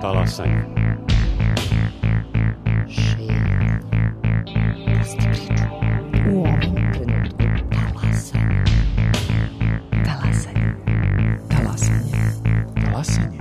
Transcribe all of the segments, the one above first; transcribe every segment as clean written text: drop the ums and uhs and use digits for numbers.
Talasanje. U ovom trenutku talasanje. Talasanje. Talasanje. Talasanje.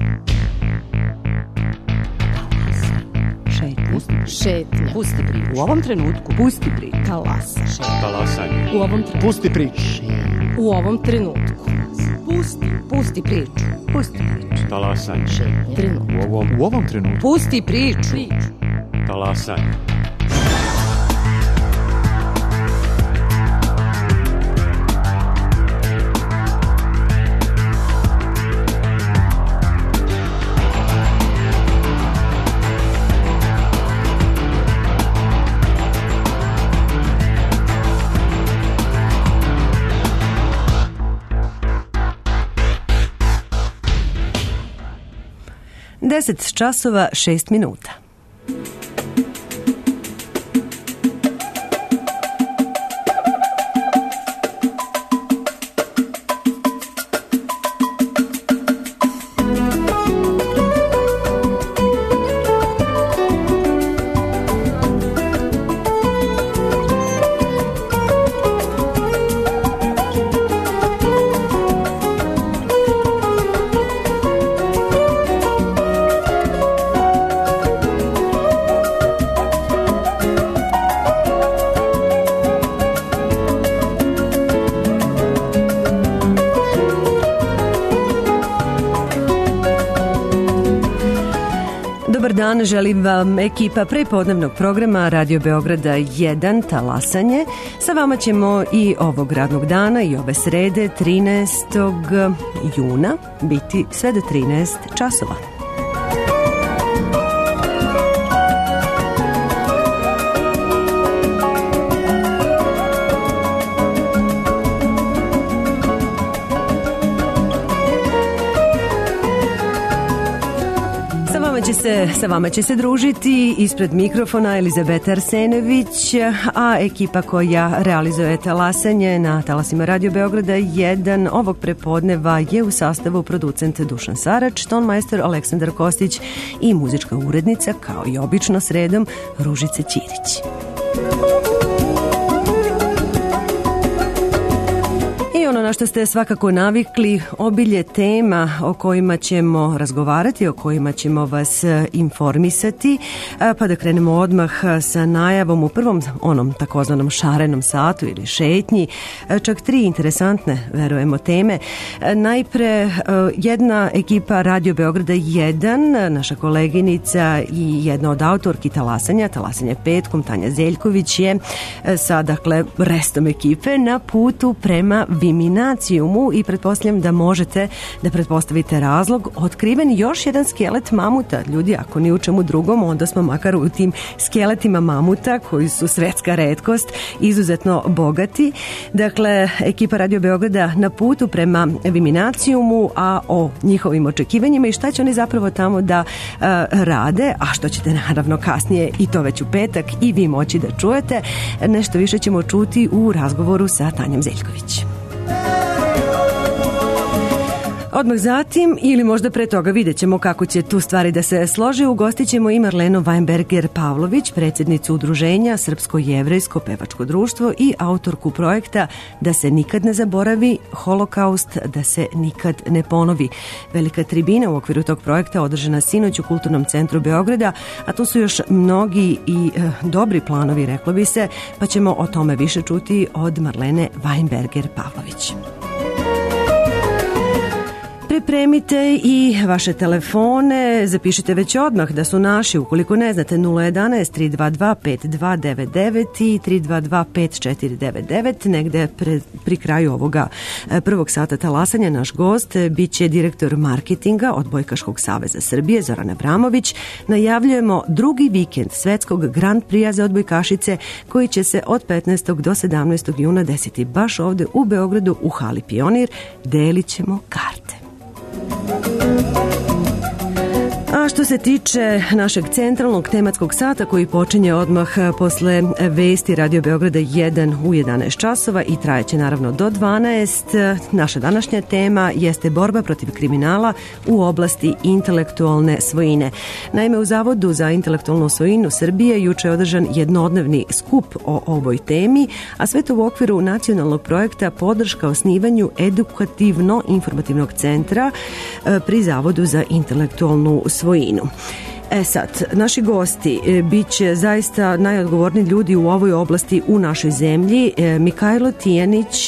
Šetnja. Pusti priču. U ovom trenutku pusti priču. Talasanje. Talasanje. U ovom trenutku. Pusti priču. U ovom trenutku. Pusti priču. Pusti priču. Talasanje. Trenutku. U ovom trenutku. Pusti priču. Talasanje. Deset časova 6 minuta. Dan želim vam ekipa prepodnevnog programa Radio Beograda 1 Talasanje. Sa vama ćemo i ovog radnog dana i ove srede 13. juna biti sve do 13 časova. Sa vama će se družiti ispred mikrofona Elizabeta Arsenović, a ekipa koja realizuje talasanje na talasima Radio Beograda 1 ovog prepodneva je u sastavu producent Dušan Sarač, tonmajstor Aleksandar Kostić i muzička urednica, kao i obično sredom, Ružica Ćirić. I ono na što ste svakako navikli, obilje tema o kojima ćemo razgovarati, o kojima ćemo vas informisati, pa da krenemo odmah sa najavom u prvom onom takozvanom šarenom satu ili šetnji, čak 3 interesantne, verujemo, teme. Najpre, jedna ekipa Radio Beograda 1, naša koleginica i jedna od autorki talasanja petkom, Tanja Zeljković je sa, dakle, restom ekipe na putu prema Viminacijumu i pretpostavljam da možete da pretpostavite razlog. Otkriven još jedan skelet mamuta. Ljudi, ako ni u čemu drugom, onda smo makar u tim skeletima mamuta koji su svetska retkost, izuzetno bogati. Dakle, ekipa Radio Beograda na putu prema Viminacijumu, a o njihovim očekivanjima i šta će oni zapravo tamo da rade, a što ćete naravno kasnije i to već u petak i vi moći da čujete. Nešto više ćemo čuti u razgovoru sa Tanjom Zeljković. Odmah zatim, ili možda pre toga, vidjet ćemo kako će tu stvari da se slože, ugostit ćemo i Marlenu Weinberger-Pavlović, predsjednicu udruženja Srpsko-jevrejsko pevačko društvo i autorku projekta Da se nikad ne zaboravi, Holokaust, da se nikad ne ponovi. Velika tribina u okviru tog projekta održana sinoć u Kulturnom centru Beograda, a tu su još mnogi i dobri planovi, reklo bi se, pa ćemo o tome više čuti od Marlene Weinberger-Pavlović. Pripremite i vaše telefone, zapišite već odmah da su naši, ukoliko ne znate, 011 322 5299 i 322 5499. Negde pri kraju ovoga prvog sata talasanja naš gost biće direktor marketinga Odbojkaškog saveza Srbije, Zoran Abramović. Najavljujemo drugi vikend svetskog Grand Prix za odbojkašice koji će se od 15. do 17. juna desiti baš ovde u Beogradu u hali Pionir. Delit ćemo karte. A što se tiče našeg centralnog tematskog sata koji počinje odmah posle vesti Radio Beograda 1 u 11 časova i trajeće naravno do 12, naša današnja tema jeste borba protiv kriminala u oblasti intelektualne svojine. Naime, u Zavodu za intelektualnu svojinu Srbije juče je održan jednodnevni skup o ovoj temi, a sve to u okviru nacionalnog projekta podrška osnivanju edukativno-informativnog centra pri Zavodu za intelektualnu svojinu. Sad, naši gosti bit će zaista najodgovorniji ljudi u ovoj oblasti u našoj zemlji. Mikajlo Tijanić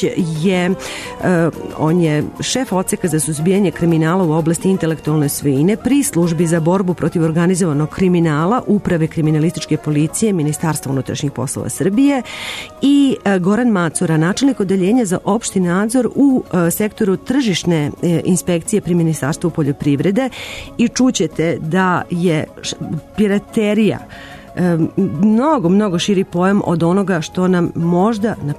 on je šef odseka za suzbijanje kriminala u oblasti intelektualne svojine pri službi za borbu protiv organizovanog kriminala Uprave kriminalističke policije Ministarstva unutrašnjih poslova Srbije i Goran Macura, načelnik odeljenja za opšti nadzor u sektoru tržišne inspekcije pri Ministarstvu poljoprivrede i čućete da je piraterija mnogo širi pojam od onoga što nam možda na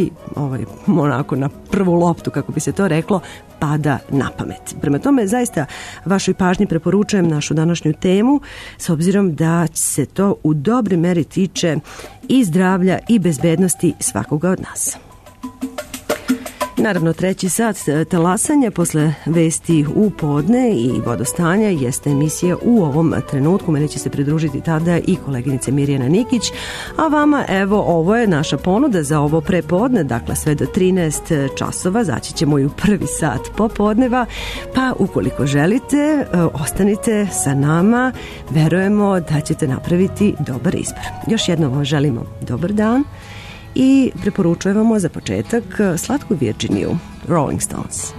na prvu loptu, kako bi se to reklo, pada na pamet. Prema tome, zaista vašoj pažnji preporučujem našu današnju temu, s obzirom da se to u dobroj meri tiče i zdravlja i bezbednosti svakoga od nas. Naravno, treći sat talasanja posle vesti u podne i vodostanja jeste emisija U ovom trenutku. Mene će se pridružiti tada i koleginica Mirjana Nikić, a vama, evo, ovo je naša ponuda za ovo prepodne, dakle sve do 13 časova, zaći ćemo i u prvi sat popodneva, pa ukoliko želite, ostanite sa nama, verujemo da ćete napraviti dobar izbor. Još jednom vam želimo dobar dan i preporučujemo za početak slatku Virginiju, Rolling Stones.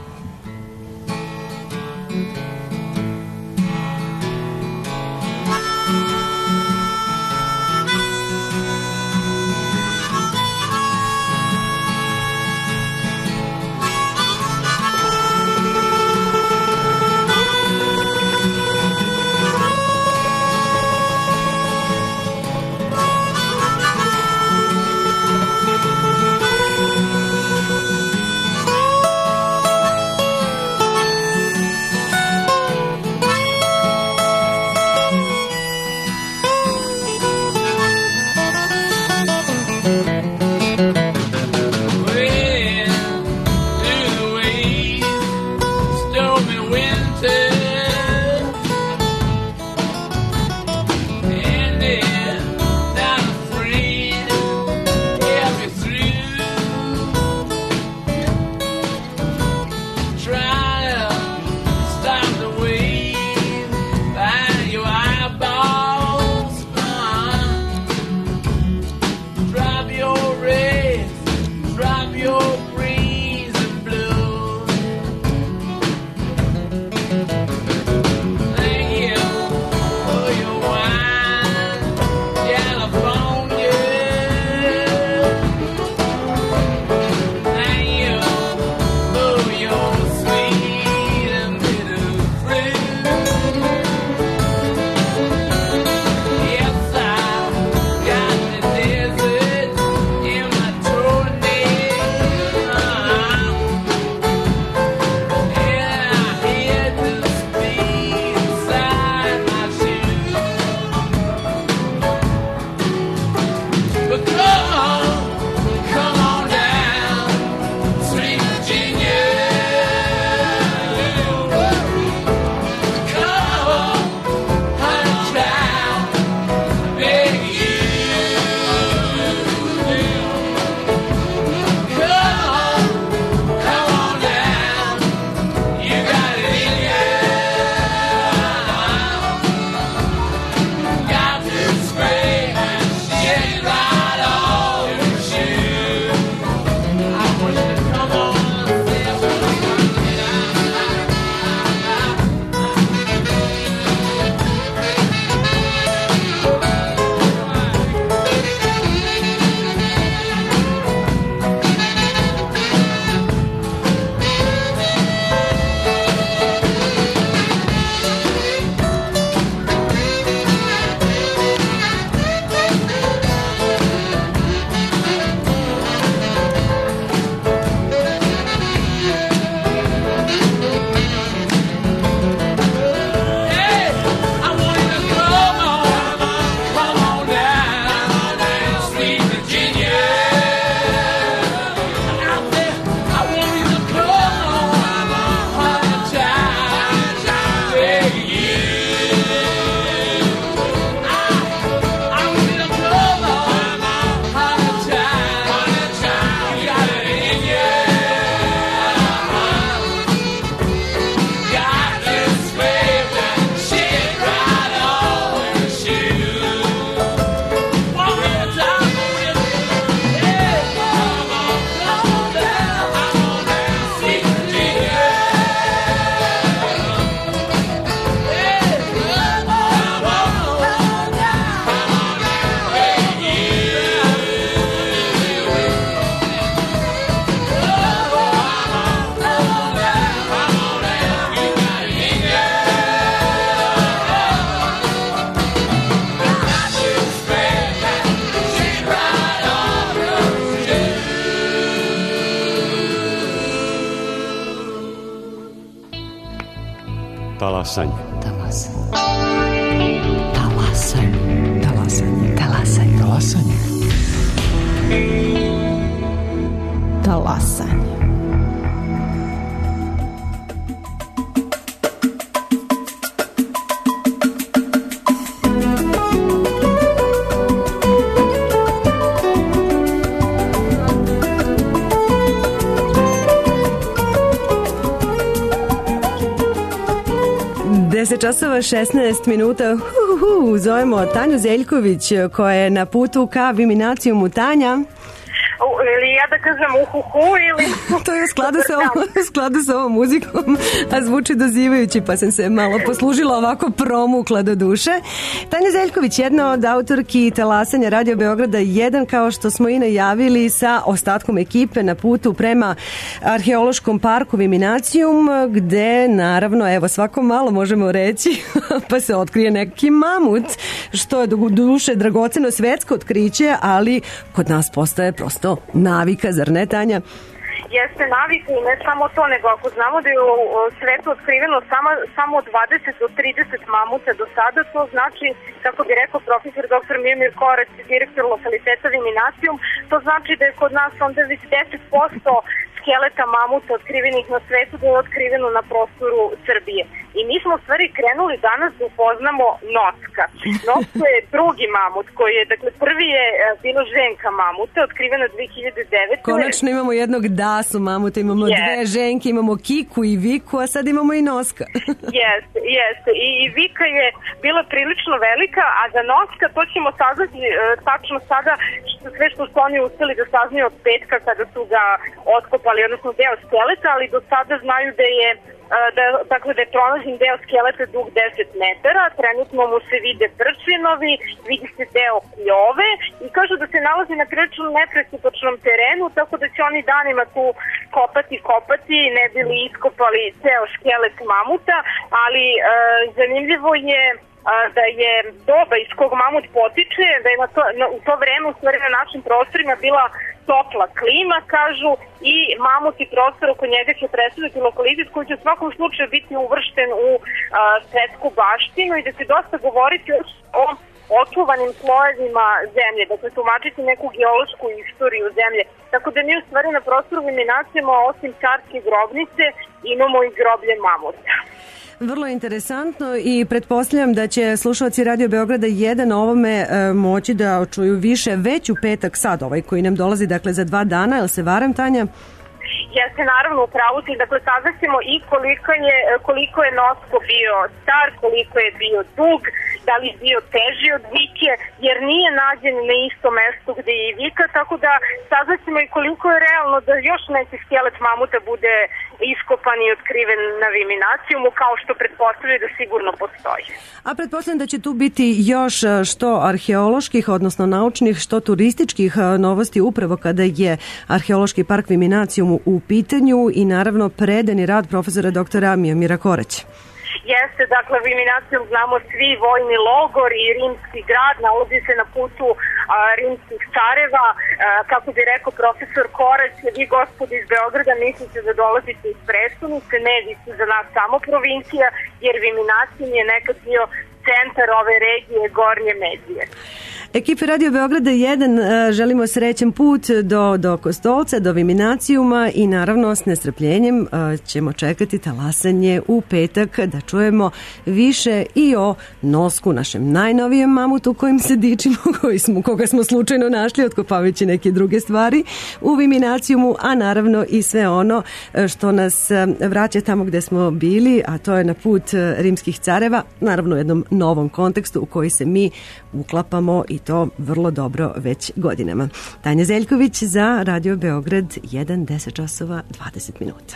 Talasanje. Talasanje. Talasanje. Talasanje. Talasanje. Talasanje. Talasanje. Časova 16 minuta. Zovemo Tanju Zeljković koja je na putu ka Viminacijumu. Tanja. Ili ja da kažem uhuhu ili... To je u skladu sa ovom muzikom, a zvuči dozivajući, pa sam se malo poslužila ovako promukla do duše. Tanja Zeljković, jedna od autorki Talasanja Radio Beograda 1, kao što smo i najavili, sa ostatkom ekipe na putu prema arheološkom parku Viminacijum, gde naravno, evo, svako malo možemo reći, pa se otkrije neki mamut, što je do duše dragoceno svetsko otkriće, ali kod nas postaje prosto navika, zar ne, Tanja? Jeste navika i ne samo to, nego ako znamo da je u svetu otkriveno samo 20 do 30 mamuta do sada, to znači, kako bi rekao profesor dr. Miomir Korać, direktor lokaliteta Viminacijum, to znači da je kod nas onda već 10% skeleta mamuta otkrivenih na svetu da je otkriveno na prostoru Srbije. I mi smo u stvari krenuli danas da upoznamo Noska. Noska je drugi mamut koji je, dakle, prvi je bilo ženka mamuta, otkrivena 2009. Konačno imamo jednog dasu mamuta, imamo dve ženke, imamo Kiku i Viku, a sad imamo i Noska. Jeste. I Vika je bila prilično velika, a za Noska to ćemo saznati tačno sada sve što su oni uspeli da saznaju od petka kada su ga otkopali, odnosno deo skeleta, ali do sada znaju da je da je pronađen deo skeleta dug 10 metara, trenutno mu se vide prčinovi, vidi se deo kljove i kažu da se nalazi na prilično nepristupačnom terenu, tako da će oni danima tu kopati, ne bili iskopali ceo skelet mamuta, ali zanimljivo je da je doba iz kog mamut potiče, da je u to vreme u stvari na našim prostorima bila topla klima, kažu, i mamut i prostor oko njega će predstaviti lokalitet koji će u svakom slučaju biti uvršten u svetsku baštinu i da će dosta govoriti o očuvanim slojevima zemlje, dakle tumačiti neku geološku istoriju zemlje. Tako da mi u stvari na prostoru Viminacijuma osim carske grobnice imamo i groblje mamuta. Vrlo interesantno i pretpostavljam da će slušalci Radio Beograda 1 ovome moći da čuju više već u petak sad, ovaj koji nam dolazi, dakle, za 2 dana. Jel se varam, Tanja? Jeste, naravno, upravo si. Dakle, saznaćemo i koliko je Nosko bio star, koliko je bio dug, da li je bio teži od Vike, jer nije nađen na isto mesto gde je i Vika, tako da saznaćemo i koliko je realno da još neki skelet mamuta bude iskopan i otkriven na Viminacijumu, kao što pretpostavljaju da sigurno postoji. A pretpostavljam da će tu biti još što arheoloških, odnosno naučnih, što turističkih novosti upravo kada je arheološki park Viminacijum u pitanju i naravno predani rad profesora doktora Miomira Koraća. Jeste, dakle, Viminacijum znamo svi, vojni logor i rimski grad, nalazi se na putu rimskih careva. Kako bi rekao profesor Korać, vi gospodi iz Beograda mislite da dolazite iz prestonice, ne, vi ste za nas samo provincija, jer Viminacijum je nekad bio centar ove regije Gornje Medije. Ekipi Radio Beograda 1 želimo srećan put do Kostolca, do Viminacijuma i naravno s nestrpljenjem ćemo čekati talasanje u petak da čujemo više i o Nosku, našem najnovijem mamutu kojim se dičimo, koga smo slučajno našli otkopavajući neke druge stvari u Viminacijumu, a naravno i sve ono što nas vraća tamo gde smo bili, a to je na put rimskih careva, naravno u jednom novom kontekstu u koji se mi uklapamo i to vrlo dobro već godinama. Tanja Zeljković za Radio Beograd 1, 10 časova 20 minuta.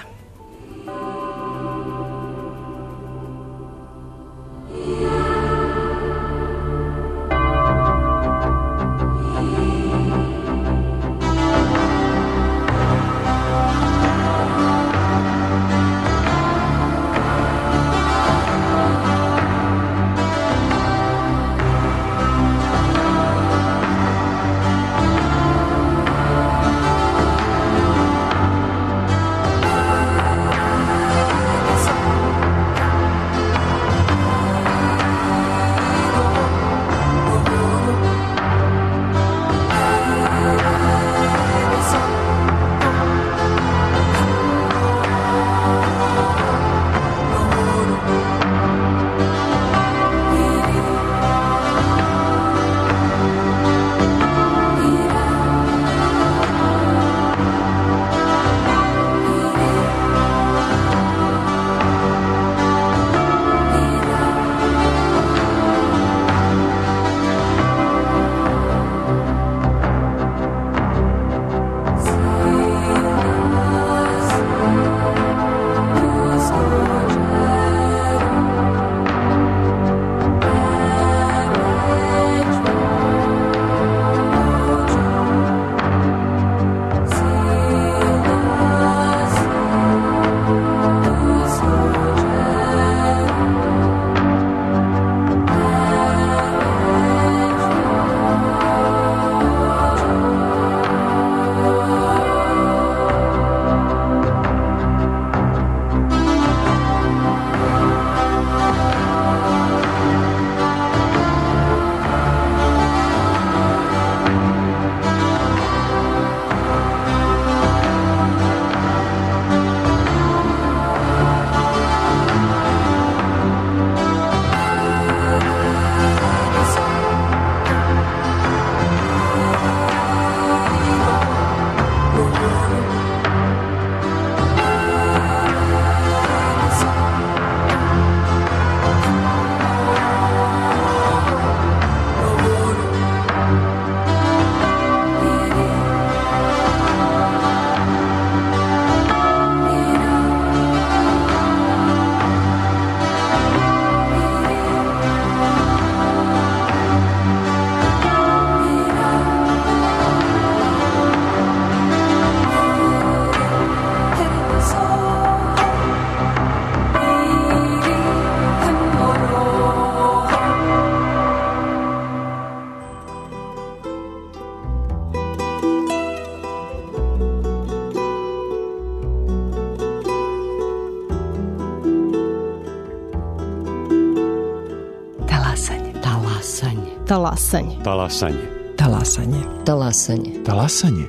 Talasanje. Talasanje. Talasanje. Talasanje. Talasanje.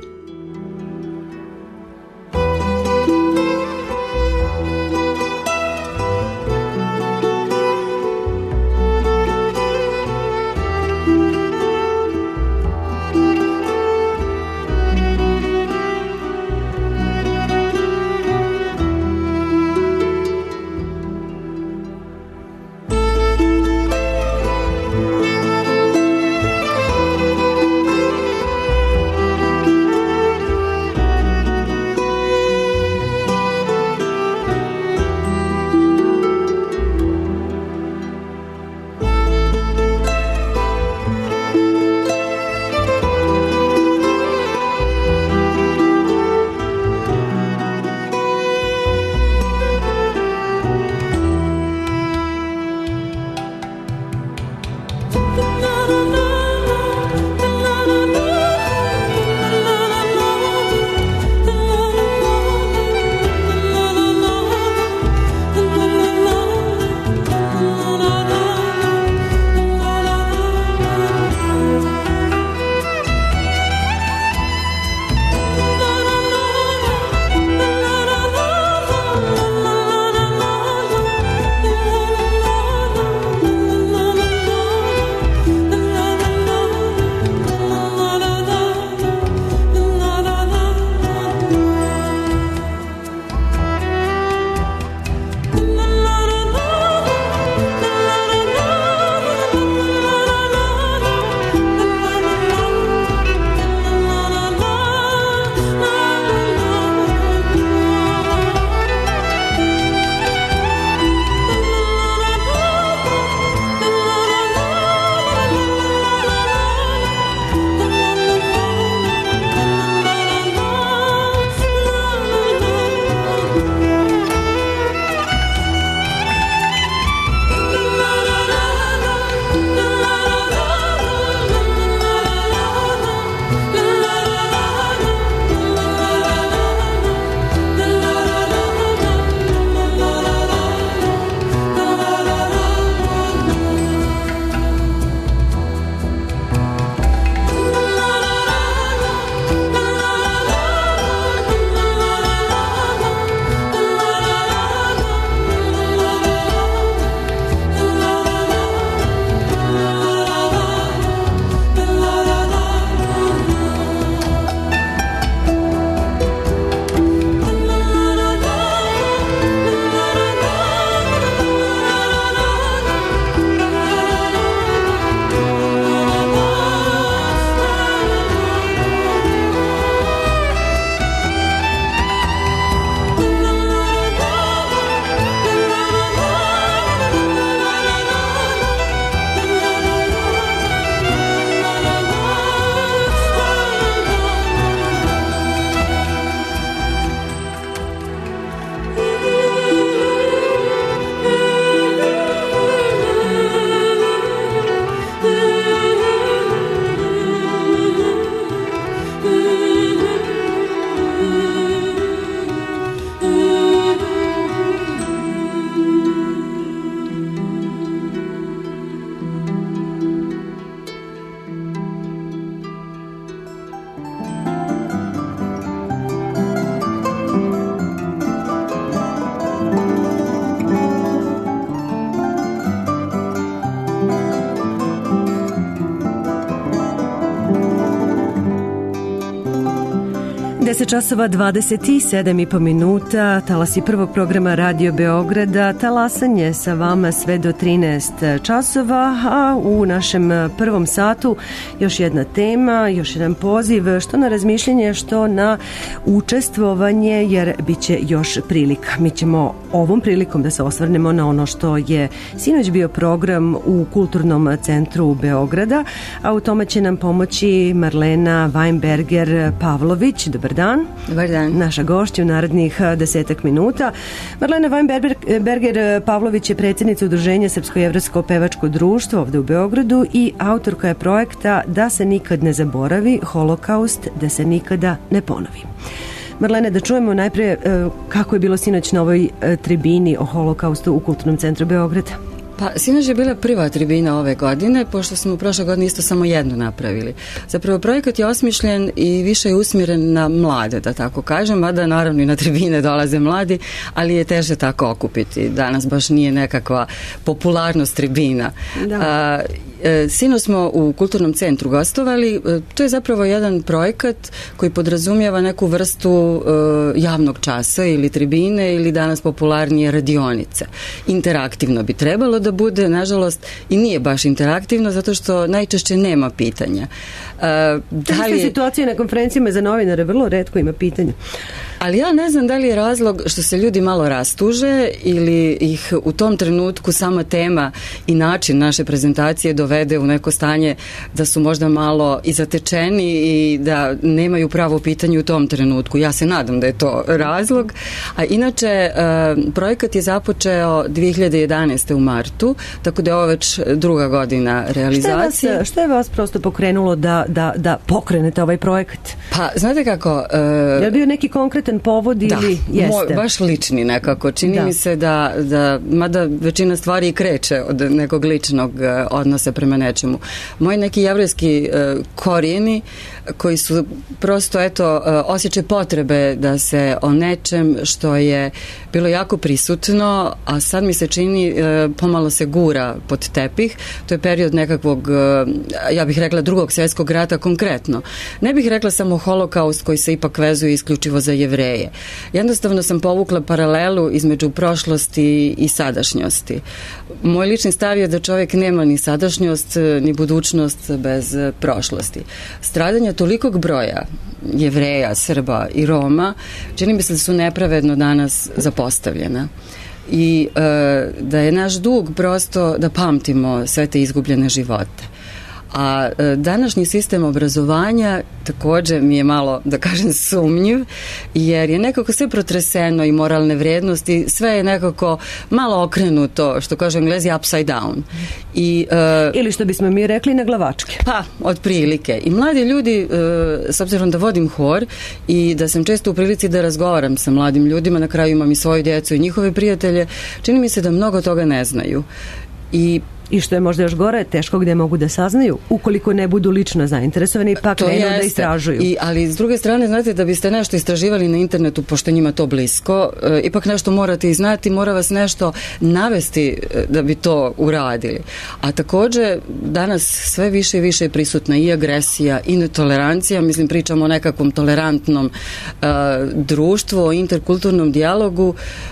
časova 27,5 minuta, talasi prvog programa Radio Beograda, talasanje sa vama sve do 13 časova, a u našem prvom satu još jedna tema, još jedan poziv, što na razmišljanje, što na učestvovanje, jer bit će još prilika. Mi ćemo ovom prilikom da se osvrnemo na ono što je sinoć bio program u Kulturnom centru Beograda, a u tome će nam pomoći Marlena Weinberger-Pavlović. Dobar dan. Dobar dan. Naša gošća u narednih 10 minuta. Marlena Weinberger-Pavlović je predsjednica Udruženja Srpsko-jevrejsko pevačko društvo ovde u Beogradu i autorka je projekta Da se nikad ne zaboravi, Holokaust, da se nikada ne ponovi. Marlene, da čujemo najprije kako je bilo sinoć na ovoj tribini o Holokaustu u Kulturnom centru Beograda. Pa, sinoć je bila prva tribina ove godine, pošto smo u prošle godine isto samo jednu napravili. Zapravo, projekat je osmišljen i više je usmjeren na mlade, da tako kažem, mada naravno i na tribine dolaze mladi, ali je teže tako okupiti. Danas baš nije nekakva popularnost tribina. Sinoć smo u Kulturnom centru gostovali. To je zapravo jedan projekat koji podrazumijeva neku vrstu javnog časa ili tribine ili danas popularnije radionice. Interaktivno bi trebalo da bude, nažalost, i nije baš interaktivno zato što najčešće nema pitanja. Situacija na konferencijama za novinare vrlo retko ima pitanja. Ali ja ne znam da li je razlog što se ljudi malo rastuže ili ih u tom trenutku sama tema i način naše prezentacije dovede u neko stanje da su možda malo i zatečeni i da nemaju pravo pitanje u tom trenutku. Ja se nadam da je to razlog. A inače, projekat je započeo 2011. u martu, tako da je ovo već druga godina realizacije. Što je vas prosto pokrenulo da pokrenete ovaj projekat? Pa, znate kako... Je li bio neki konkretan povod ili jeste? Baš lični nekako. Čini mi se da, mada većina stvari kreće od nekog ličnog odnosa prema nečemu. Moji neki jevrejski korijeni koji su prosto, osjećaj potrebe da se o nečem što je bilo jako prisutno, a sad mi se čini pomalo se gura pod tepih. To je period nekakvog, ja bih rekla, Drugog svjetskog rata konkretno. Ne bih rekla samo holokaust koji se ipak vezuje isključivo za Jevreje. Jednostavno sam povukla paralelu između prošlosti i sadašnjosti. Moj lični stav je da čovjek nema ni sadašnjost, ni budućnost bez prošlosti. Stradanja tolikog broja Jevreja, Srba i Roma, čini mi se da su nepravedno danas zapostavljena. I da je naš dug prosto da pamtimo sve te izgubljene živote. A današnji sistem obrazovanja također mi je malo, da kažem, sumnjiv, jer je nekako sve protreseno i moralne vrijednosti, sve je nekako malo okrenuto, što kažu Englezi, upside down. Ili što bismo mi rekli, na glavačke. Pa, otprilike. I mladi ljudi, s obzirom da vodim hor i da sam često u prilici da razgovaram sa mladim ljudima, na kraju imam i svoju djecu i njihove prijatelje, čini mi se da mnogo toga ne znaju. I što je možda još gore, teško gdje mogu da saznaju, ukoliko ne budu lično zainteresovani i pa krenu da istražuju. Ali s druge strane, znate, da biste nešto istraživali na internetu, pošto njima to blisko, ipak nešto morate i znati, mora vas nešto navesti da bi to uradili. A također, danas sve više i više je prisutna i agresija i netolerancija, mislim, pričamo o nekakvom tolerantnom društvu, o interkulturnom dijalogu,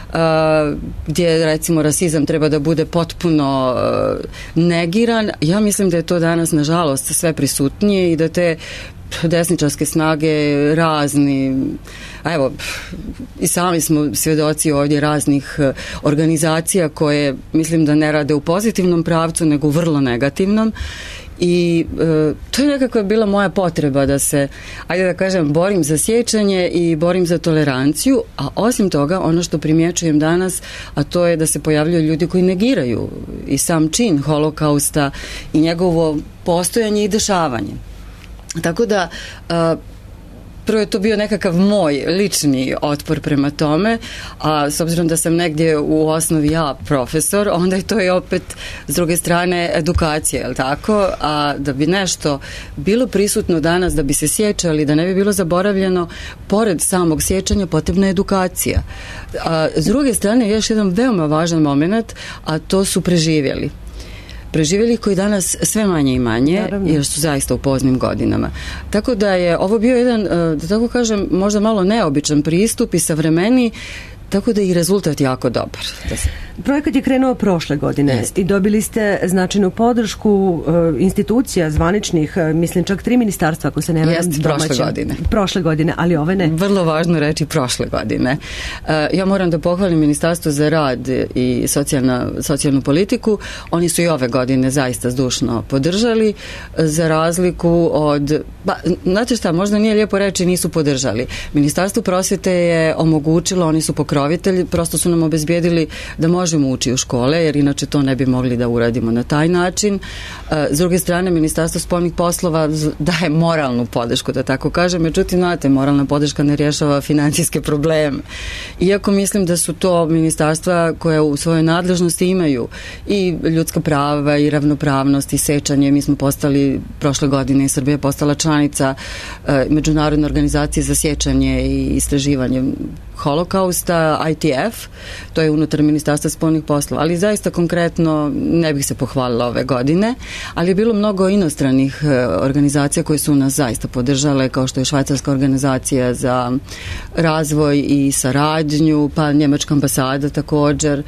gdje, recimo, rasizam treba da bude potpuno negiran. Ja mislim da je to danas, nažalost, sve prisutnije i da te desničarske snage razni, a evo, i sami smo svjedoci ovdje raznih organizacija koje, mislim, da ne rade u pozitivnom pravcu, nego u vrlo negativnom. I to je nekako bila moja potreba da se, ajde da kažem, borim za sjećanje i borim za toleranciju, a osim toga ono što primjećujem danas, a to je da se pojavljuju ljudi koji negiraju i sam čin holokausta i njegovo postojanje i dešavanje. Tako da prvo je to bio nekakav moj lični otpor prema tome, a s obzirom da sam negdje u osnovi ja profesor, onda je to i opet s druge strane edukacija, je li tako? A da bi nešto bilo prisutno danas, da bi se sjećali, da ne bi bilo zaboravljeno, pored samog sjećanja potrebna je edukacija. A s druge strane, još jedan veoma važan moment, a to su preživjeli koji danas sve manje i manje, naravno, jer su zaista u poznim godinama. Tako da je ovo bio jedan, da tako kažem, možda malo neobičan pristup i savremeniji, tako da je i rezultat jako dobar. Projekat je krenuo prošle godine i dobili ste značajnu podršku institucija zvaničnih, mislim čak 3 ministarstva, ako se ne varam, prošle godine, ali ove ne. Vrlo važno reći prošle godine. Ja moram da pohvalim Ministarstvo za rad i socijalnu politiku. Oni su i ove godine zaista zdušno podržali, za razliku od, znate šta, možda nije lijepo reći nisu podržali. Ministarstvo prosvjete je omogućilo, oni su pokrojili pokrovitelj, prosto su nam obezbijedili da možemo ući u škole, jer inače to ne bi mogli da uradimo na taj način. S druge strane, Ministarstvo spoljnih poslova daje moralnu podršku, da tako kažem, međutim, znate, moralna podrška ne rješava financijske probleme. Iako mislim da su to ministarstva koje u svojoj nadležnosti imaju i ljudska prava i ravnopravnost i sećanje. Mi smo postali prošle godine, Srbija je postala članica Međunarodne organizacije za sjećanje i istraživanje holokausta, ITF, to je unutar Ministarstva spoljnih poslova, ali zaista konkretno ne bih se pohvalila ove godine, ali je bilo mnogo inostranih organizacija koje su nas zaista podržale, kao što je Švajcarska organizacija za razvoj i saradnju, pa Njemačka ambasada također,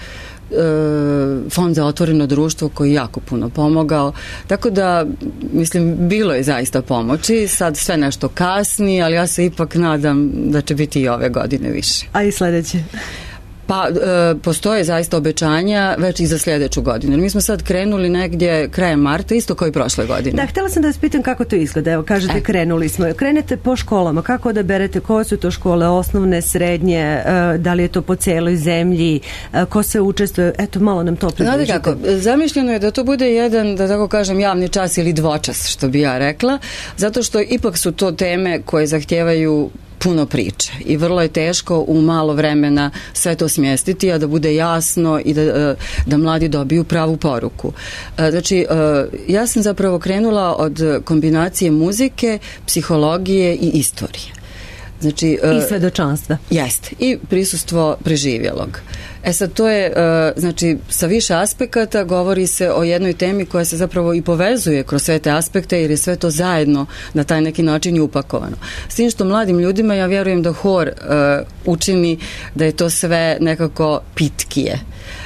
Fond za otvoreno društvo koji je jako puno pomogao, tako da mislim bilo je zaista pomoći, sad sve nešto kasni, ali ja se ipak nadam da će biti i ove godine više. A i sledeće? Pa postoje zaista obećanja već i za sljedeću godinu. Mi smo sad krenuli negdje krajem marta, isto kao i prošle godine. Da, htjela sam da vas pitam kako to izgleda. Evo, kažete krenuli smo. Krenete po školama. Kako odaberete? Koje su to škole? Osnovne, srednje? Da li je to po cijeloj zemlji? Ko se učestvuje? Eto, malo nam to približite. Znate kako, zamišljeno je da to bude jedan, da tako kažem, javni čas ili dvočas, što bi ja rekla, zato što ipak su to teme koje zahtijevaju puno priče i vrlo je teško u malo vremena sve to smjestiti, a da bude jasno i da mladi dobiju pravu poruku. Znači, ja sam zapravo krenula od kombinacije muzike, psihologije i istorije. Znači, i svedočanstva. Jeste. I prisustvo preživjelog. Sad, to je, znači, sa više aspekata govori se o jednoj temi koja se zapravo i povezuje kroz sve te aspekte, jer je sve to zajedno na taj neki način i upakovano. S tim što mladim ljudima, ja vjerujem da hor učini da je to sve nekako pitkije.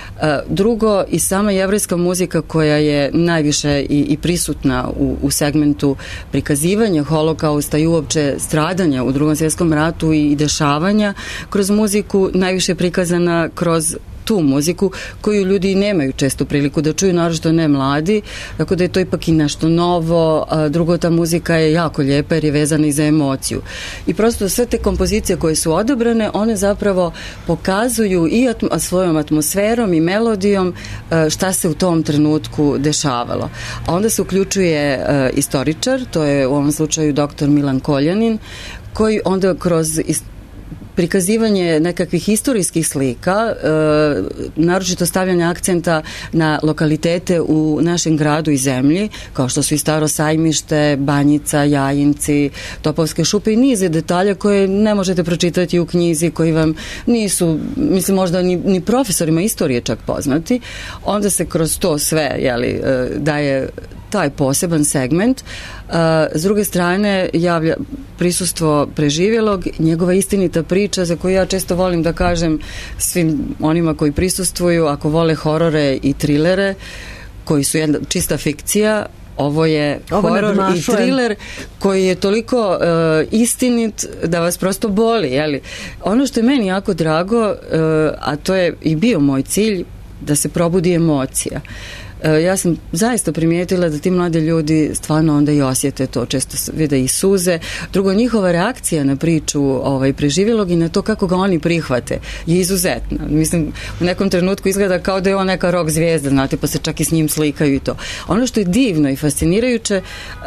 Drugo, i sama jevrejska muzika koja je najviše i prisutna u segmentu prikazivanja holokausta i uopće stradanja u Drugom svjetskom ratu i dešavanja kroz muziku, najviše prikazana kroz tu muziku koju ljudi nemaju često priliku da čuju, naročito ne mladi, tako da je to ipak i nešto novo. Drugo, ta muzika je jako lijepa jer je vezana i za emociju. I prosto sve te kompozicije koje su odabrane, one zapravo pokazuju i svojom atmosferom i melodijom šta se u tom trenutku dešavalo. A onda se uključuje istoričar, to je u ovom slučaju dr. Milan Koljanin, koji onda kroz prikazivanje nekakvih historijskih slika, naročito stavljanje akcenta na lokalitete u našem gradu i zemlji, kao što su i Staro sajmište, Banjica, Jajinci, Topovske šupe i niz detalja koje ne možete pročitati u knjizi, koji vam nisu, mislim, možda ni profesorima istorije čak poznati. Onda se kroz to sve, daje taj poseban segment. S druge strane javlja prisustvo preživjelog, njegova istinita priča, za koju ja često volim da kažem svim onima koji prisustvuju, ako vole horore i trilere koji su jedna čista fikcija, ovo je horor i thriller koji je toliko istinit da vas prosto boli, jeli? Ono što je meni jako drago, a to je i bio moj cilj, da se probudi emocija. Ja sam zaista primijetila da ti mladi ljudi stvarno onda i osjete to, često vide i suze. Drugo, njihova reakcija na priču preživjelog i na to kako ga oni prihvate je izuzetna. Mislim, u nekom trenutku izgleda kao da je on neka rock zvijezda, znate, pa se čak i s njim slikaju i to. Ono što je divno i fascinirajuće,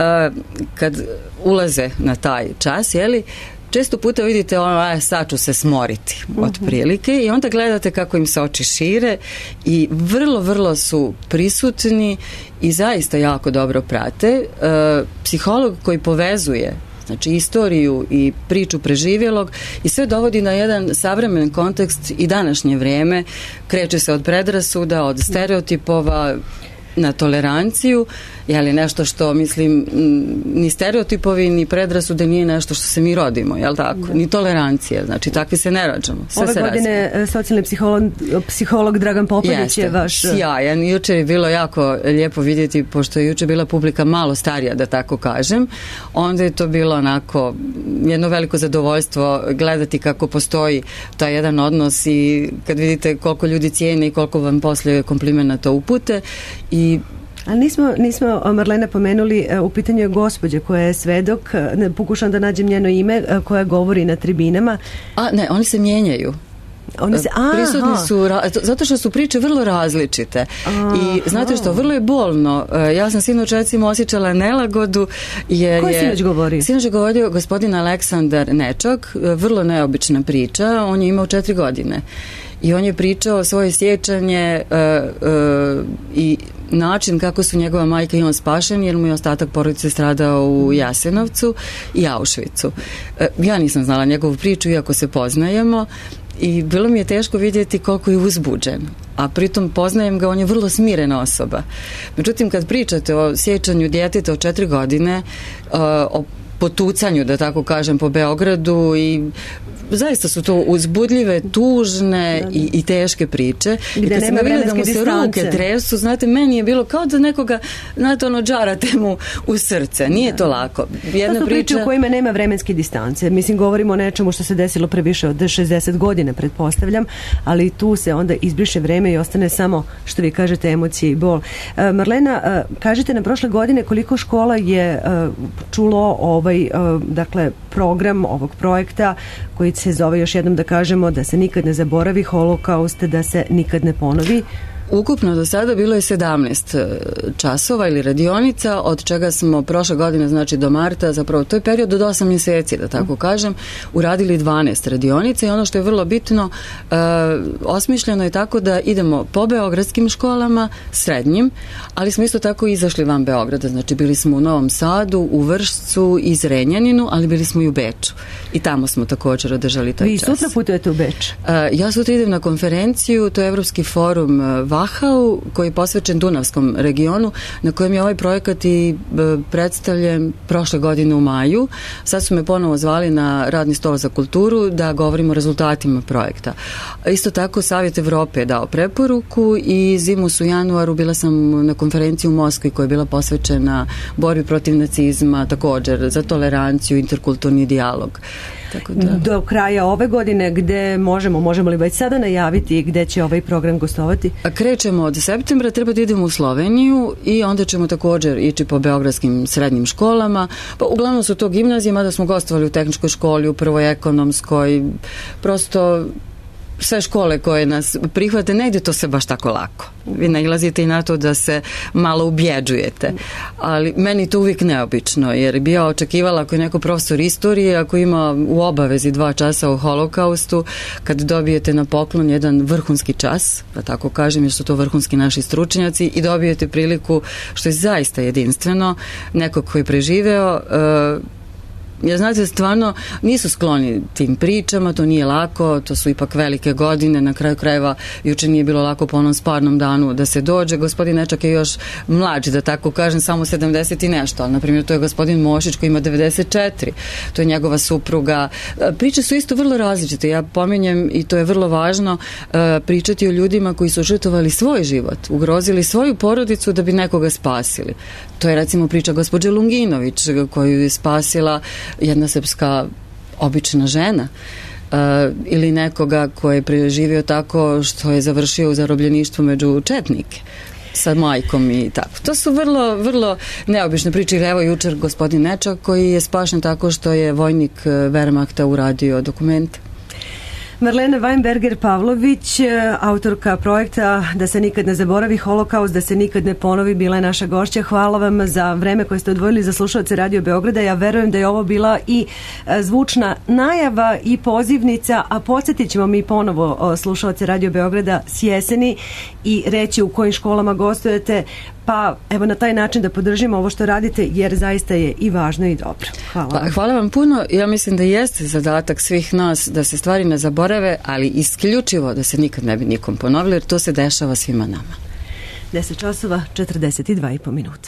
kad ulaze na taj čas, često puta vidite sad ću se smoriti otprilike i onda gledate kako im se oči šire i vrlo, vrlo su prisutni i zaista jako dobro prate. Psiholog koji povezuje, znači, istoriju i priču preživjelog i sve dovodi na jedan savremen kontekst i današnje vrijeme, kreće se od predrasuda, od stereotipova na toleranciju, nešto što, mislim, ni stereotipovi ni predrasude nije nešto što se mi rodimo, jel tako? Ni tolerancija, znači takvi se ne rađamo. Ove godine socijalni psiholog Dragan Popović je vaš... Sjajan. Jučer je bilo jako lijepo vidjeti, pošto je jučer bila publika malo starija, da tako kažem, onda je to bilo onako jedno veliko zadovoljstvo gledati kako postoji taj jedan odnos i kad vidite koliko ljudi cijene i koliko vam poslije komplimenata upute. Ali nismo Marlena pomenuli, u pitanju je gospođa koja je svedok, pokušam da nađem njeno ime, koja govori na tribinama. Ne, oni se mijenjaju. prisutni su, zato što su priče vrlo različite. I znate što, vrlo je bolno. Ja sam sinoć recimo osjećala nelagodu. Ko je sinoć govorio? Sinoć je govorio gospodin Aleksandar Nečak, vrlo neobična priča. On je imao 4 godine. I on je pričao svoje sjećanje i način kako su njegova majka i on spašeni, jer mu je ostatak porodice stradao u Jasenovcu i Auschwitzu. Ja nisam znala njegovu priču, iako se poznajemo, i bilo mi je teško vidjeti koliko je uzbuđen. A pritom poznajem ga, on je vrlo smirena osoba. Međutim, kad pričate o sjećanju djeteta od 4 godine, o potucanju, da tako kažem, po Beogradu, i zaista su to uzbudljive, tužne i teške priče. I kad sam vidjela da mu se ruke tresu, znate, meni je bilo kao da nekoga, znate, džarate mu u srce. Nije to lako. To su priče u kojima nema vremenske distance. Mislim, govorimo o nečemu što se desilo pre više od 60 godina, pretpostavljam, ali tu se onda izbriše vreme i ostane samo, što vi kažete, emocije i bol. Marlena, kažete na prošle godine koliko škola je čulo dakle, program ovog projekta koji se zove, još jednom da kažemo, da se nikad ne zaboravi Holokaust, da se nikad ne ponovi. Ukupno do sada bilo je 17 časova ili radionica, od čega smo prošle godine, znači do marta, zapravo to je period od 8 mjeseci, da tako kažem, uradili 12 radionica. I ono što je vrlo bitno, osmišljeno je tako da idemo po beogradskim školama, srednjim, ali smo isto tako izašli van Beograda, znači bili smo u Novom Sadu, u Vršcu i Zrenjaninu, ali bili smo i u Beču. I tamo smo također održali taj čas. Vi sutra putujete u Beč? Ja sutra idem na konferenciju, to je Evropski forum Wachau, koji je posvećen Dunavskom regionu, na kojem je ovaj projekat i predstavljen prošle godine u maju. Sad su me ponovo zvali na radni stol za kulturu da govorimo o rezultatima projekta. Isto tako Savjet Evrope je dao preporuku i zimus u januaru bila sam na konferenciji u Moskvi koja je bila posvećena borbi protiv nacizma, također za toleranciju, interkulturni dijalog. Tako da. Do kraja ove godine gde možemo li već sada najaviti gde će ovaj program gostovati? Krećemo od septembra, treba da idemo u Sloveniju i onda ćemo također ići po beogradskim srednjim školama. Pa uglavnom su to gimnazije, mada smo gostovali u tehničkoj školi, u prvoj ekonomskoj, prosto sve škole koje nas prihvate, ne ide to se baš tako lako. Vi nailazite i na to da se malo ubjeđujete. Ali meni to uvijek neobično, jer bi ja očekivala ako je neko profesor istorije, ako ima u obavezi 2 časa o Holokaustu, kad dobijete na poklon jedan vrhunski čas, da tako kažem, jer su to vrhunski naši stručnjaci, i dobijete priliku, što je zaista jedinstveno, nekog koji je preživeo. Ja, znate, stvarno nisu skloni tim pričama, to nije lako, to su ipak velike godine, na kraju krajeva juče nije bilo lako po onom sparnom danu da se dođe. Gospodin Nečak je još mlađi, da tako kažem, samo 70 i nešto, ali na primjer to je gospodin Mošić koji ima 94, to je njegova supruga. Priče su isto vrlo različite, ja pominjem, i to je vrlo važno, pričati o ljudima koji su žrtvovali svoj život, ugrozili svoju porodicu da bi nekoga spasili. To je recimo priča gospođe Lunginović koju je spasila jedna srpska obična žena, ili nekoga koji je preživio tako što je završio u zarobljeništvu među četnike sa majkom i tako. To su vrlo, vrlo neobične priče. Evo jučer gospodin Nečak koji je spašen tako što je vojnik Wehrmachta uradio dokumente. Marlena Weinberger-Pavlović, autorka projekta Da se nikad ne zaboravi Holokaust, da se nikad ne ponovi, bila je naša gošća. Hvala vam za vreme koje ste odvojili za slušalce Radio Beograda. Ja verujem da je ovo bila i zvučna najava i pozivnica, a podsjetit ćemo mi ponovo slušalce Radio Beograda s jeseni i reći u kojim školama gostujete, pa evo na taj način da podržimo ovo što radite, jer zaista je i važno i dobro. Hvala vam. Hvala vam puno. Ja mislim da jeste zadatak svih nas da se stvari ne zaborave, ali isključivo da se nikad ne bi nikom ponovili, jer to se dešava svima nama. 10 časova, 42,5 minuta.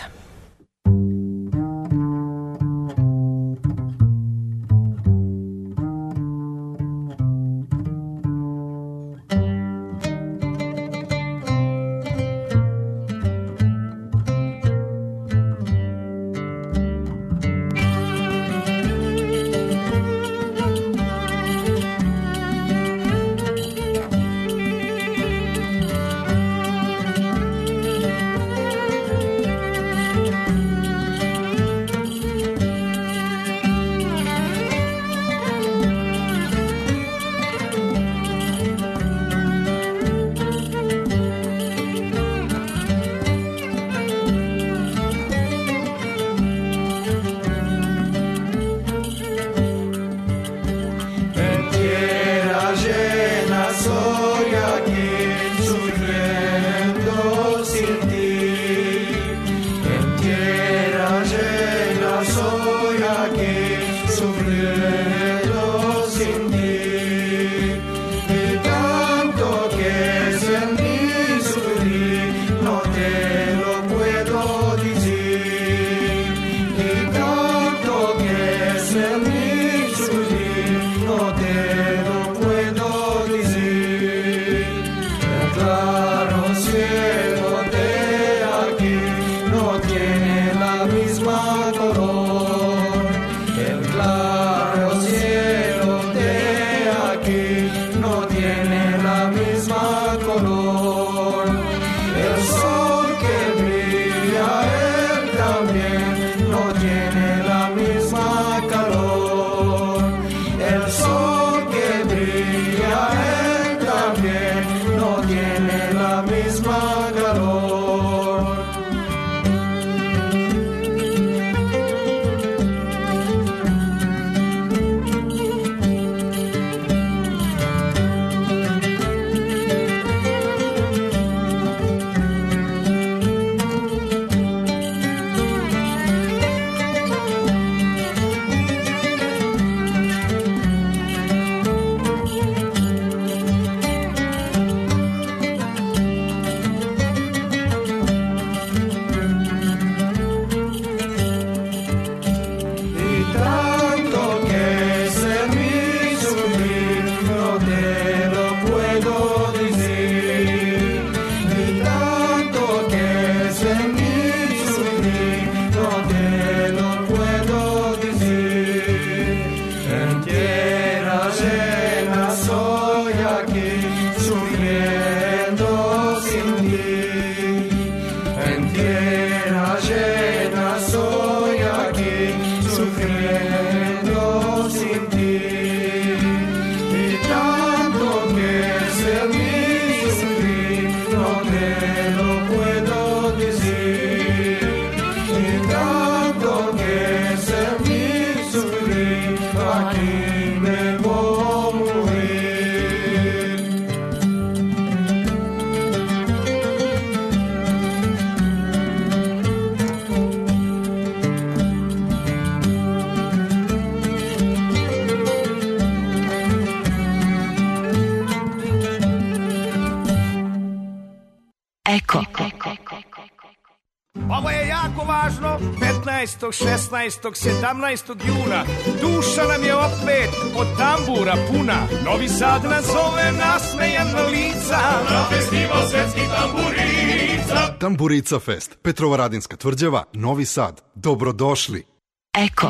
Ovo je jako važno, 15., 16., 17. juna, duša nam je opet od tambura puna. Novi Sad nas zove nasmejana lica, na festival svetskih tamburica. Tamburica Fest, Petrovaradinska tvrđava, Novi Sad. Dobrodošli. Eko.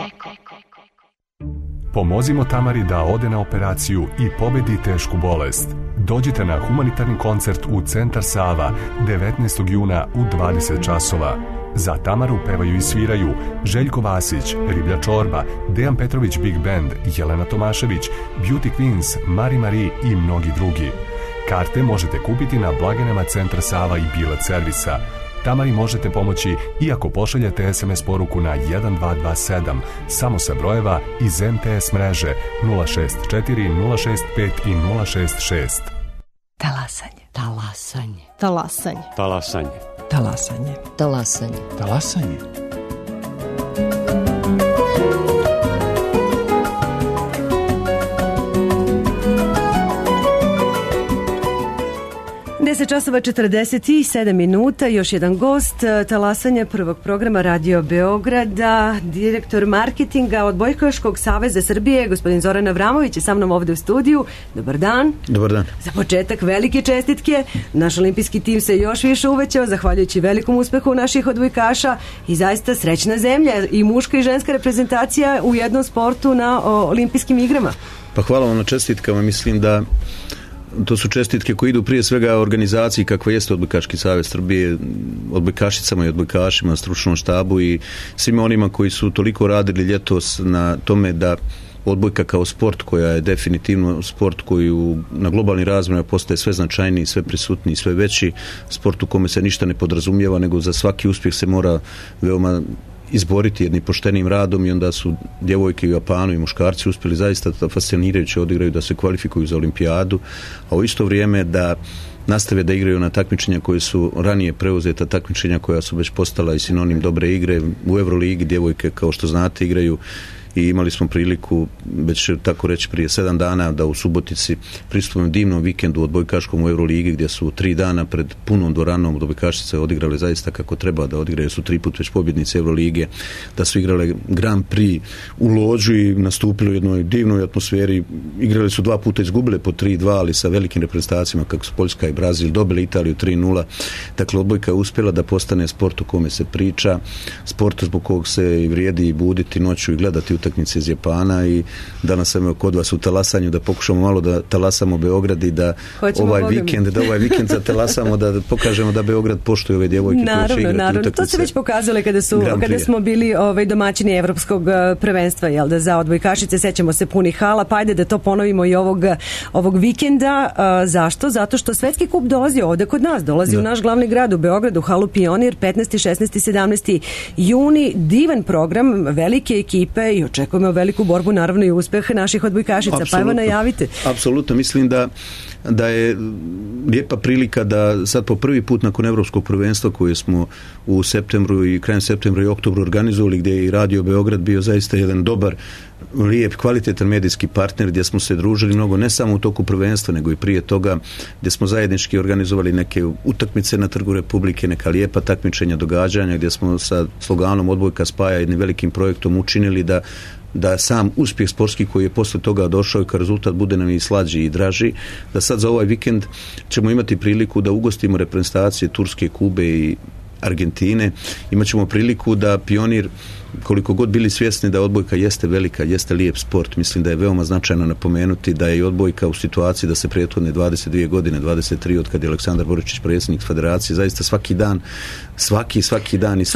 Pomozimo Tamari da ode na operaciju i pobedi tešku bolest. Dođite na humanitarni koncert u Centar Sava 19. juna u 20 časova. Za Tamaru pevaju i sviraju Željko Vasić, Riblja Čorba, Dejan Petrović Big Band, Jelena Tomašević, Beauty Queens, Mari Marie i mnogi drugi. Karte možete kupiti na blagajnama Centra Sava i Bilet servisa. Tamari možete pomoći i ako pošaljete SMS poruku na 1227 samo sa brojeva iz MTS mreže 064 065 i 066. Talasanje. Talasanje. Talasanje. Talasanje. Talasanje. Talasanje. Talasanje. 10 časova 47 minuta, još jedan gost talasanja prvog programa Radio Beograda, direktor marketinga Odbojkaškog saveza Srbije, gospodin Zoran Avramović je sa mnom ovde u studiju. Dobar dan. Dobar dan. Za početak velike čestitke. Naš olimpijski tim se još više uvećao zahvaljujući velikom uspehu naših odbojkaša i zaista srećna zemlja i muška i ženska reprezentacija u jednom sportu na olimpijskim igrama. Pa hvala vam na čestitkama, mislim da to su čestitke koje idu prije svega organizaciji kakva jeste Odbojkaški savez Srbije, odbojkašicama i odbojkašima, stručnom štabu i svima onima koji su toliko radili ljetos na tome da odbojka kao sport, koja je definitivno sport koji na globalnim razmjerima postaje sve značajniji, sve prisutniji, sve veći, sport u kome se ništa ne podrazumijeva, nego za svaki uspjeh se mora veoma izboriti jednim poštenim radom i onda su djevojke u Japanu i muškarci uspjeli zaista da fascinirajuće odigraju, da se kvalifikuju za olimpijadu, a u isto vrijeme da nastave da igraju na takmičenja koje su ranije preuzeta, takmičenja koja su već postala i sinonim dobre igre. U Euroligi djevojke, kao što znate, igraju i imali smo priliku, već tako reći prije 7 dana, da u Subotici pristupimo divnom vikendu odbojkaškom u Euroligi, gdje su 3 dana pred punom dvoranom odbojkašice odigrale zaista kako treba da odigraju. Su 3 put već pobjednice Eurolige, da su igrale Grand Prix u Lođu i nastupili u jednoj divnoj atmosferi. Igrali su 2 puta, izgubile po 3-2, ali sa velikim reprezentacijama kako su Poljska i Brazil, dobili Italiju 3-0. Dakle, odbojka je uspjela da postane sport o kome se priča, sport zbog kog se i vrijedi i buditi noću i gledati utakmice iz Japana. I danas sam kod vas u talasanju da pokušamo malo da talasamo Beograd i da ovaj vikend zatalasamo, da pokažemo da Beograd poštuje ove djevojke koje će igrati utakmice. To se već pokazalo kada smo bili domaćini evropskog prvenstva, jel da, za odbojkašice, sećamo se punih hala, pa ajde da to ponovimo i ovog vikenda. Zašto? Zato što svetski kup dolazi ovde kod nas, dolazi u naš glavni grad, u Beogradu, halu Pionir, 15. 16. 17. juni, divan program, velike ekipe i očekujemo veliku borbu, naravno i uspeh naših odbojkašica. Absolutno. Pa evo najavite. Apsolutno, mislim da je lijepa prilika da sad po prvi put nakon Evropskog prvenstva koje smo u septembru i krajem septembra i oktobru organizovali, gdje je i Radio Beograd bio zaista jedan dobar, lijep, kvalitetan medijski partner, gdje smo se družili mnogo, ne samo u toku prvenstva, nego i prije toga, gdje smo zajednički organizovali neke utakmice na Trgu Republike, neka lijepa takmičenja, događanja, gdje smo sa sloganom Odbojka spaja jednim velikim projektom učinili da sam uspjeh sportski koji je posle toga došao i kao rezultat bude nam i slađi i draži, da sad za ovaj vikend ćemo imati priliku da ugostimo reprezentacije Turske, Kube i Argentine. Imaćemo priliku da Pionir, koliko god bili svjesni da odbojka jeste velika, jeste lijep sport, mislim da je veoma značajno napomenuti da je i odbojka u situaciji da se prethodne 22 godine, 23 od kad je Aleksandar Boričić predsjednik federacije, zaista svaki dan i svaki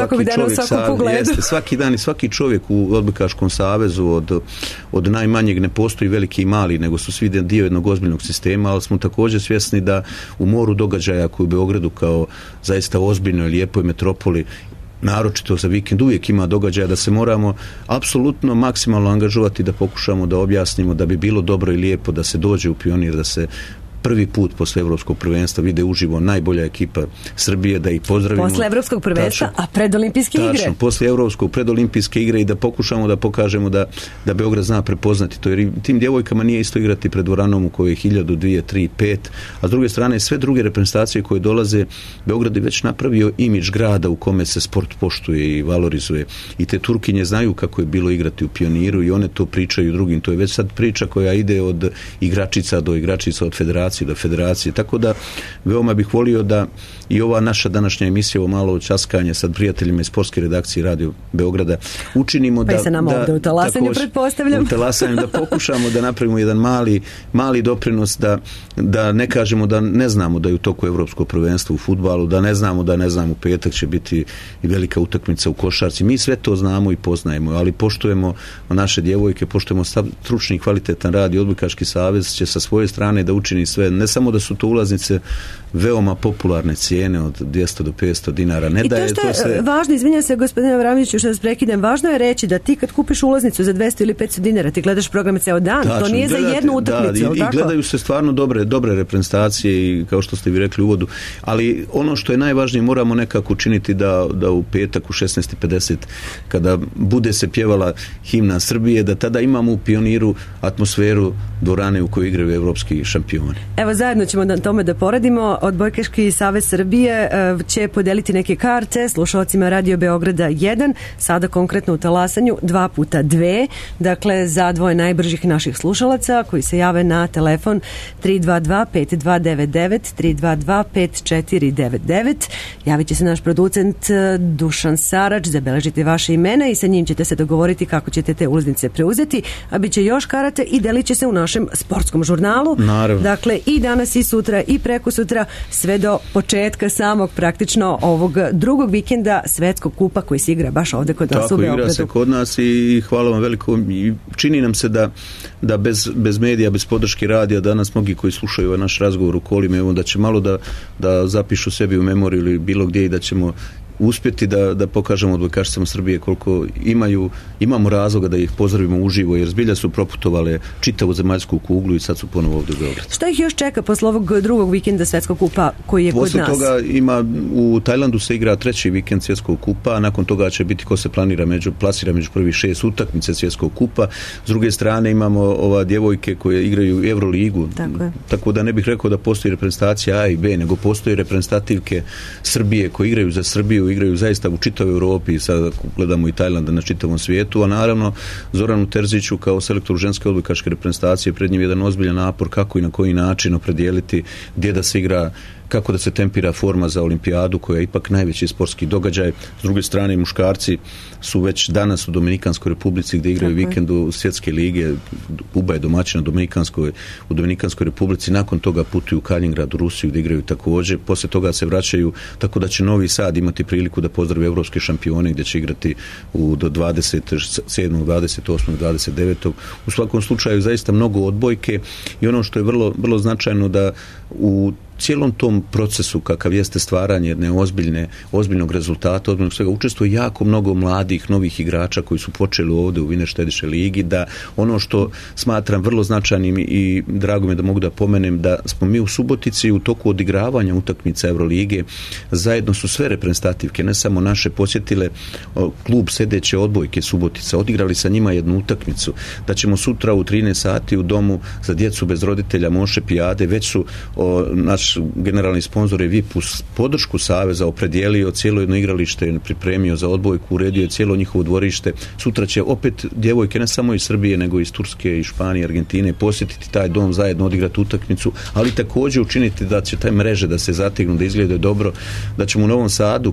dan i svaki čovjek u odbojkaškom savezu od najmanjeg ne postoji veliki i mali, nego su svi dio jednog ozbiljnog sistema, ali smo također svjesni da u moru događaja koji u Beogradu kao zaista ozbiljnoj lijepoj metropoli, naročito za vikend, uvijek ima događaja, da se moramo apsolutno maksimalno angažovati, da pokušamo da objasnimo da bi bilo dobro i lijepo da se dođe u Pionir, da se prvi put posle Evropskog prvenstva vide uživo najbolja ekipa Srbije, da ih pozdravimo. Posle Evropskog prvenstva, a predolimpijske igre. Tačno, posle Evropskog predolimpijske igre i da pokušamo da pokažemo da Beograd zna prepoznati to, jer tim djevojkama nije isto igrati pred dvoranom u kojoj je 1000, 2, 3, 5, a s druge strane sve druge reprezentacije koje dolaze, Beograd je već napravio imidž grada u kome se sport poštuje i valorizuje, i te Turkinje znaju kako je bilo igrati u Pioniru i one to pričaju drugim. To je već sad priča koja ide od igračica do igračica, od federacije do federacije, tako da veoma bih volio da i ova naša današnja emisija, ovo malo časkanje sa prijateljima iz sportske redakcije Radio Beograda učinimo pa se nam ovdje u talasanju pretpostavljam. U talasanju da pokušamo da napravimo jedan mali doprinos, da ne kažemo da ne znamo da je u toku Evropsko prvenstvo u fudbalu, da ne znamo u petak će biti i velika utakmica u košarci. Mi sve to znamo i poznajemo, ali poštujemo naše djevojke, poštujemo stručni i kvalitetan rad i Odbojkaški savez će sa svoje strane da učini sve. Ne samo da su to ulaznice veoma popularne cijene od 200 do 500 dinara. I to što je važno, izvinjam se gospodine Avramoviću što vas prekidam, važno je reći da ti kad kupiš ulaznicu za 200 ili 500 dinara, ti gledaš programe ceo dan, to nije za jednu utakmicu. I gledaju se stvarno dobre reprezentacije i kao što ste vi rekli u uvodu, ali ono što je najvažnije, moramo nekako učiniti da u petak u 16:50 kada bude se pjevala himna Srbije, da tada imamo u Pioniru atmosferu dvorane u kojoj igraju evropski šampioni. Evo, zajedno ćemo na tome da poradimo. Odbojkaški savez Srbije će podeliti neke karte slušalcima Radio Beograda 1, sada konkretno u talasanju 2x2, dakle za dvoje najbržih naših slušalaca koji se jave na telefon 322-5299, 322-5499. Javit će se naš producent Dušan Sarač, zabeležite vaše imena i sa njim ćete se dogovoriti kako ćete te ulaznice preuzeti, a bit će još karate i delit će se u našem sportskom žurnalu. Naravno. Dakle, i danas i sutra i prekosutra, sve do početka samog praktično ovog drugog vikenda Svetskog kupa koji se igra baš ovdje kod nas u Beogradu. Tako, igra se kod nas i hvala vam veliko. I čini nam se da bez medija, bez podrške radija, danas mnogi koji slušaju ovaj naš razgovor u kolima, evo da će malo da zapišu sebi u memoriju ili bilo gdje i da ćemo uspjeti da pokažemo odbojkašicama Srbije koliko imamo razloga da ih pozdravimo uživo, jer zbilja su proputovale čitavu zemaljsku kuglu i sad su ponovo ovdje u Beogradu. Šta ih još čeka posle ovog drugog vikenda Svetskog kupa koji je kod nas? Posle toga u Tajlandu se igra 3. vikend Svjetskog kupa, a nakon toga će biti ko se plasira među prvih 6 utakmice Svjetskog kupa. S druge strane imamo djevojke koje igraju Euroligu, tako da ne bih rekao da postoji reprezentacija A i B, nego postoji reprezentativke Srbije koje igraju za Srbiju, igraju zaista u čitavoj Europi, sada gledamo i Tajlanda na čitavom svijetu, a naravno Zoranu Terziću kao selektoru ženske odbojkaške reprezentacije pred njim jedan ozbiljan napor kako i na koji način opredijeliti gdje da se igra, kako da se tempira forma za olimpijadu koja je ipak najveći sportski događaj. S druge strane, muškarci su već danas u Dominikanskoj republici gdje igraju vikendu svjetske lige. Kuba je domaćina u Dominikanskoj republici, nakon toga putuju u Kaliningrad u Rusiju gdje igraju također, poslije toga se vraćaju, tako da će Novi Sad imati priliku da pozdravi evropske šampione gdje će igrati do 27. 28. 29. U svakom slučaju zaista mnogo odbojke i ono što je vrlo, vrlo značajno da u cijelom tom procesu kakav jeste stvaranje jedne ozbiljnog rezultata, ozbiljnog svega, učestvuje jako mnogo mladih, novih igrača koji su počeli ovdje u Viner Štediše ligi, da ono što smatram vrlo značajnim i drago mi je da mogu da pomenem da smo mi u Subotici u toku odigravanja utakmica Evrolige zajedno su sve reprezentativke, ne samo naše, posjetile klub sedeće odbojke Subotica, odigrali sa njima jednu utakmicu, da ćemo sutra u 13 sati u domu za djecu bez roditelja Moše Pijade, već su naš generalni sponzor je VIP uz podršku Saveza opredijelio cijelo jedno igralište, pripremio za odbojku, uredio je cijelo njihovo dvorište. Sutra će opet djevojke ne samo iz Srbije nego iz Turske, i Španije, Argentine posjetiti taj dom, zajedno odigrati utakmicu, ali također učiniti da će taj mreže da se zategnu, da izgleda dobro, da ćemo u Novom Sadu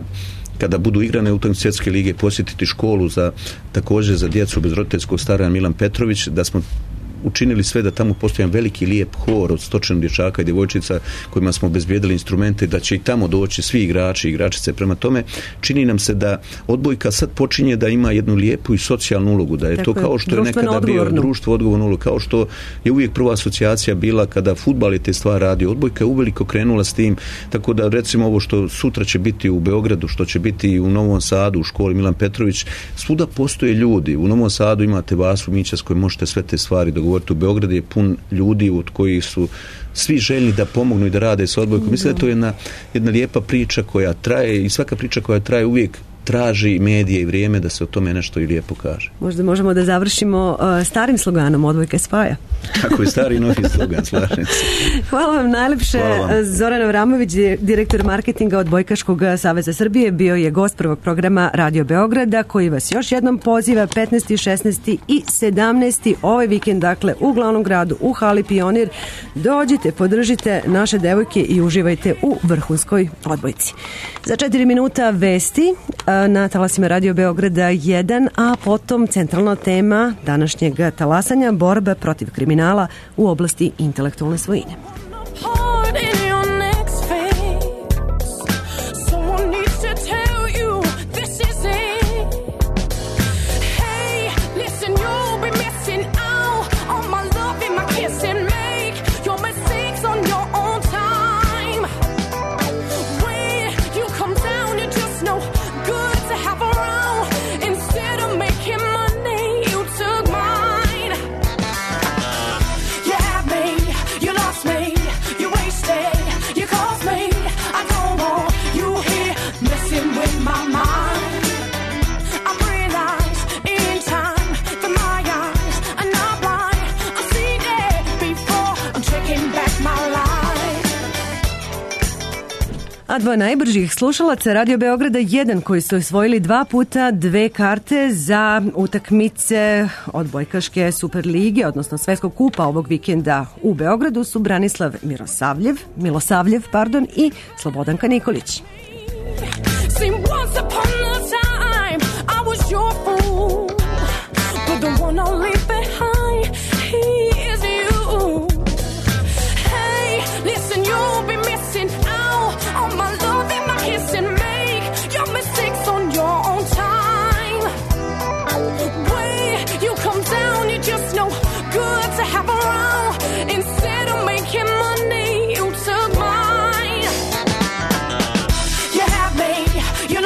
kada budu igrane utakmice svjetske lige posjetiti školu također za djecu bez roditeljskog staranja Milan Petrović, da smo učinili sve da tamo postoji jedan veliki lijep hor od 100 dječaka i djevojčica kojima smo obezbijedili instrumente, da će i tamo doći svi igrači i igračice. Prema tome čini nam se da odbojka sad počinje da ima jednu lijepu i socijalnu ulogu, da je tako, to kao što je nekada bio društvo odgovorno ulogu, kao što je uvijek prva asocijacija bila kada fudbal je te stvari radio, odbojka je uveliko krenula s tim, tako da recimo ovo što sutra će biti u Beogradu, što će biti u Novom Sadu u školi Milan Petrović, svuda postoje ljudi. U Novom Sadu imate Vasu Mića s kojim možete sve te stvari dogovoriti. U Beogradu je pun ljudi od kojih su svi željni da pomognu i da rade s odbojkom. Mislim da je to jedna lijepa priča koja traje i svaka priča koja traje uvijek traži medije i vrijeme da se o tome nešto i lijepo kaže. Možda možemo da završimo starim sloganom odbojka spaja. Tako je, stari i novi slogan, slažem se. Hvala vam najlepše. Zoran Avramović, direktor marketinga Odbojkaškog saveza Srbije, bio je gost prvog programa Radio Beograda, koji vas još jednom poziva 15., 16. i 17. ovaj vikend, dakle u glavnom gradu, u hali Pionir. Dođite, podržite naše devojke i uživajte u vrhunskoj odbojci. Za 4 minuta vesti na talasima Radio Beograda 1, a potom centralna tema današnjeg talasanja, borba protiv kriminala u oblasti intelektualne svojine. A dva najbržih slušalaca Radio Beograda 1 koji su osvojili 2 puta 2 karte za utakmice odbojkaške Superlige, odnosno Svetskog kupa ovog vikenda u Beogradu su Branislav Milosavljev i Slobodanka Nikolić. You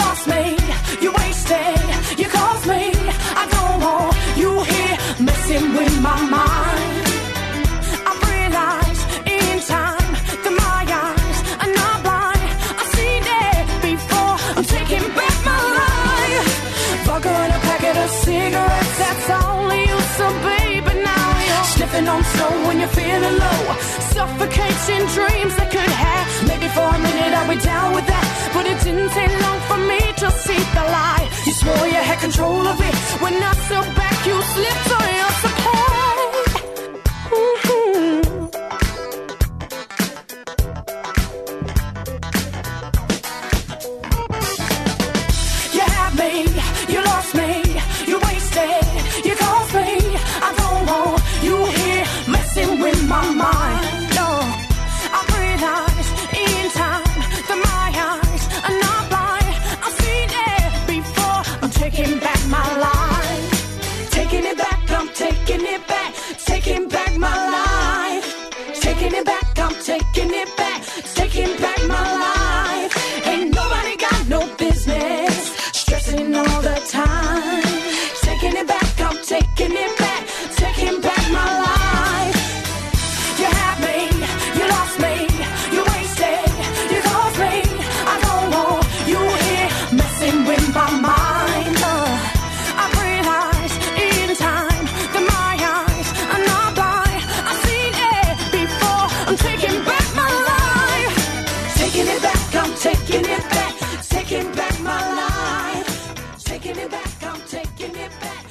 Surfing on snow when you're feeling low, suffocating dreams that could have. Maybe for a minute I'll be down with that, but it didn't take long for me to see the light. You swore you had control of it. When I stood back, you slipped on your support. You had me, you lost me, you wasted, you caused me. I don't want you here messing with my mind. No, I realize in time that my eyes are not blind. I've seen it before. I'm taking back my life. Taking it back, I'm taking it back. Taking back my life. Taking it back, I'm taking it back. Taking back my life. Ain't nobody got no business stressing all the time. Taking it back, I'm taking it back. Taking back my life. You had me, you lost me, you wasted, you caused me. I don't want you here messing with my mind. I realized in time that my eyes are not blind. I've seen it before. I'm taking back my life. Taking it back, I'm taking it back. Taking back my life. Taking it back, I'm taking it back.